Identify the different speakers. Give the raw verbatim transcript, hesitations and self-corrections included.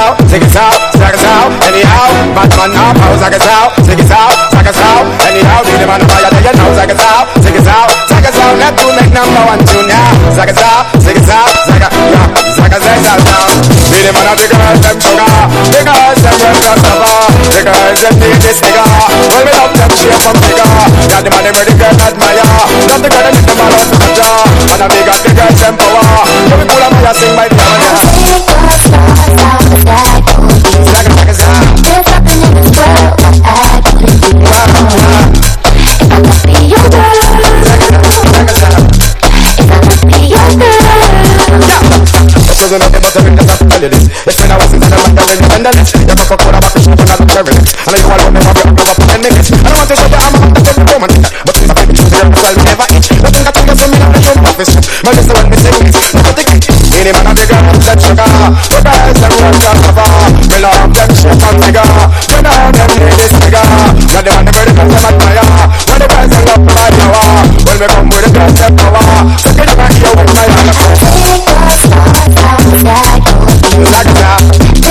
Speaker 1: out, take it out, take it out. Anyhow, Batman now pose, take it out, take it out, take it out. Anyhow, be the man of fire, there you know, take it out, take it out, take it out. Let to make number one tune now. Take it out, take it out, take it out, take it out now. Be the man of the girls, them sugar, the girls, them run from the bar, the girls, them need this nigga. Well, me love them shape from nigga. Got the man, them ready, girl, admire. Love the girl, them lift them all out to the jaw. And I big up the girls, them power. So we pull up and sing by the hour. Take a stop, stop, stop, there's nothing in this world that I couldn't do. If I could be your girl, if I could be your girl. Yeah. So you know the butter in the top of this. It's when I was in the man, I was in the list. You fuck up for a back, you should not carry it. And you all want me to be up for ten minutes. I don't want to